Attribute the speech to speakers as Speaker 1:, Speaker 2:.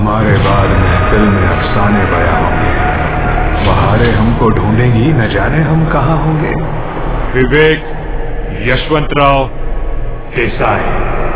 Speaker 1: हमारे बाद महफिल में अफसाने बयां होंगे, बहारें हमको ढूंढेंगी, न जाने हम कहां होंगे। विवेक यशवंतराव देसाई।